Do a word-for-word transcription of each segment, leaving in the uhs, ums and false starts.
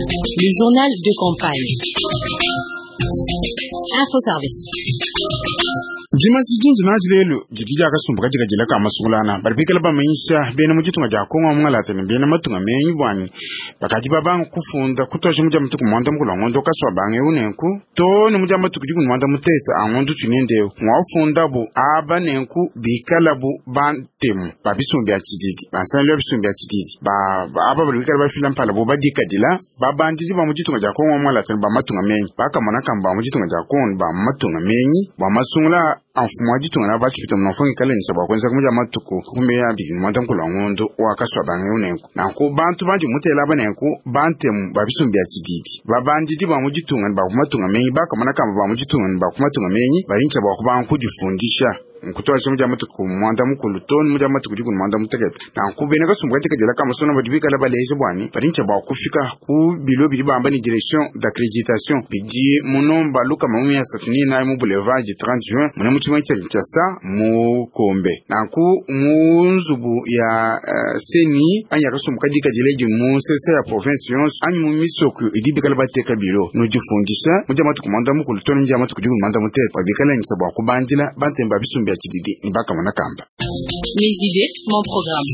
Le journal de campagne. Info Service. Jimasi jinzi na jilelo jikija akasumbuka jikajila kama sulana baribikala bamaisha bena mujitunga jakonga mngalata ni bena matunga menyi bwani bakati babangu kufunda kutosha muja mtuku mwanda mkula ngondo kaswa bange unenku to ni muja mtuku jiku mwanda muteta angondu tunendeo mwafunda bu aba nenku bikala bu bantemu babisumbi achididi bansanlo bisumbi achididi ba aba baribikala bafila mpala bu badika dila babandizi ba mujitunga jakonga mngalata ni ba matunga menyi baka manaka mba mujitunga jakonga ba matunga menyi ba masungula anfumwa jitunga na batu pita mnofongi kale ni sababu kwenza kumuja matuku kume ya bigi mwanda mkula ngondo wakaswa bange unenku na ku bantu banji mutela banenku bantemu babisumbi achididi babandidi ba mujitunga ni ba kumatunga menyi baka manaka mba mujitunga ni ba kumatunga menyi barincha ba kubangu kujifundisha nkutoa somo jamu tuku mwanda mukulu ton muja matuku jiku mwanda mutegeta na nkubene kasumbuka tikajela kama sona badibika la baleje bwani barincha ba kufika ku bilo bili bamba ni direction d'accréditation bidi munomba luka maumi ya safini na mu boulevard du trente juin muna muchima cha sa mu kombe na ku munzubu ya uh, seni anya kasumbuka tikajela ji mu sese ya province yons anyu mu misoku idibika la bateka bilo no jifundisha muja matuku mwanda mukulu ton muja matuku jiku mwanda mutegeta babikala ni sababu kubandila bantemba bisumbi mes idées, mon programme.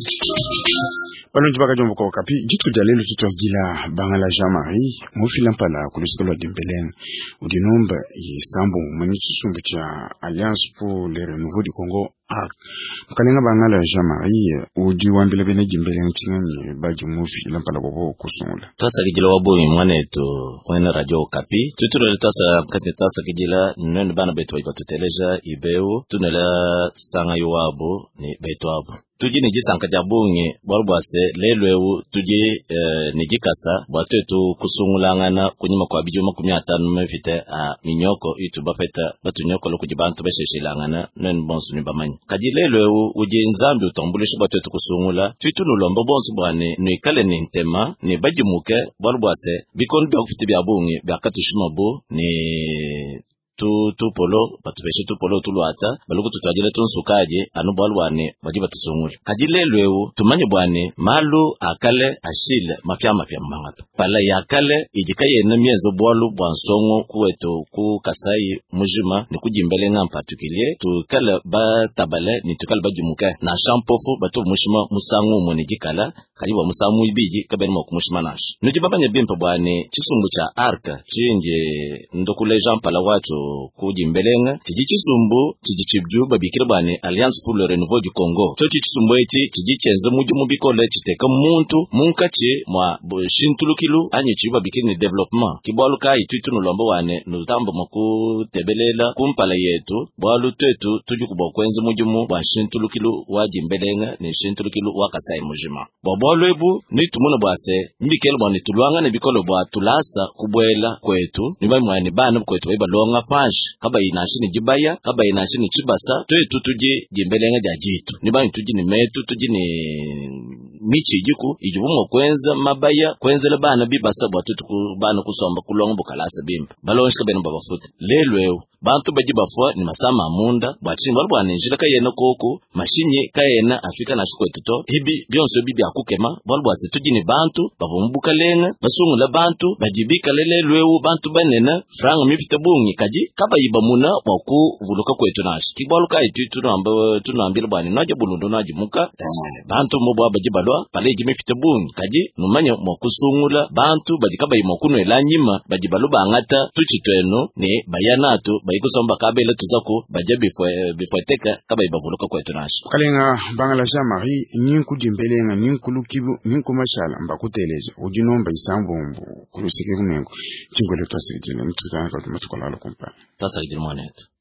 Balo njibaka jombo kwa kapi jitu jalelo tuto gila banga la Jean-Marie mufila mpala kulisikolo dimbelen udinomba yisambo manitu sumbu cha Alliance pour le renouveau du Congo A R C mkalenga banga la Jean-Marie udi wambile bene dimbelen chinani baji mufila mpala bobo kusungula twasa kijila wabo mwaneto kwena radio kapi tuturo twasa kati twasa kijila nene bana beto ibatuteleja ibeu tunela sanga yuwabo ni beto abo tuji ni jisanka jabungi barubase lelwewu tuji eh, ni jikasa bwatwetu kusungulangana kunyima kwa bijuma kumi atanu mefite a minyoko itu bapeta batunyoko lo kujibantu besheshilangana nen bonsu ni bamanyi kaji lelwewu uje nzambi utambulisha bwatwetu kusungula tuitu nulombo bonsu bwane nuikale ni ntema ni bajimuke barubase bikonu bya kufiti bya bungi bya katushimabu ni tu tu polo batubeshe tu polo tuluata baluko tutwajile tunsukaje anu balwane bajiba tusungule kajile lwewu tumanye bwane malu akale ashile mapya mapya mangata pala yakale ijikaye na miezo bwalu bwansongo kuweto ku kasai mujima ni kujimbele ngam particulier tu kala ba tabale ni tukala bajimuka na champofu batu mushima musangu monijikala kaliwa musamu ibiji kabeni mo kumushima nash nujibabanye bimpa bwane chisungu cha arka chinje ndokule Jean pala watu kujimbelenga chiji chisumbu chiji chibju babikira bane Alliance pour le renouveau du Congo cho chisumbu echi chiji chenze muju mubikole chiteka muntu munkachi mwa shintulukilu anye chiba bikini development kibwaluka itwitu nulombo wane nutambo maku tebelela kumpala yetu bwalu twetu tuju kubokwenze muju mu bwa shintulukilu wajimbelenga ni shintulukilu wakasai mujima bwabwalu nitumuna bwase mbikele bwane tulwanga ne bikolo bwa tulasa kubwela kwetu niba mwane bana kwetu iba longa page kaba inashini jibaya kaba inashini chibasa twetu tuji jimbelenga jajitu niba tuji ni metu tuji ni michi jiku ijubumo kwenza mabaya kwenzele bana bibasa bwatu bana kusomba kulonga bukalasa bimba balonshika beno babafuta lelwewu bantu bajibafwa ni masama munda bwachini balubwana njira kayena koko mashinye kayena afika na shikwetuto hibi byonso bibi akukema balubwase tuji ni bantu bavumbuka lenga basungula bantu bajibika lelwewu bantu banena franga mipita bungi kaji kaba iba muna waku vuluka kwetu nashi kibaluka itu tunamba tunambira bwana naje bulundo naje muka bantu mubwa bajibalwa pale jimi pita bungi kaji numanya mokusungula bantu bajikaba imokuno elanyima bajibalu bangata tuchitweno ne bayanatu bayikusomba kabela tuzako bajabi fo bifoteka kaba ibavuluka kwetu nashi kalenga bangala Jean-Marie ninku jimbelenga ninku lukibu ninku mashala mbakuteleje ujinomba isambombo kulusike kunengo chingole twasijile mtutana kwa matukolalo kumpa twasajile mwanetu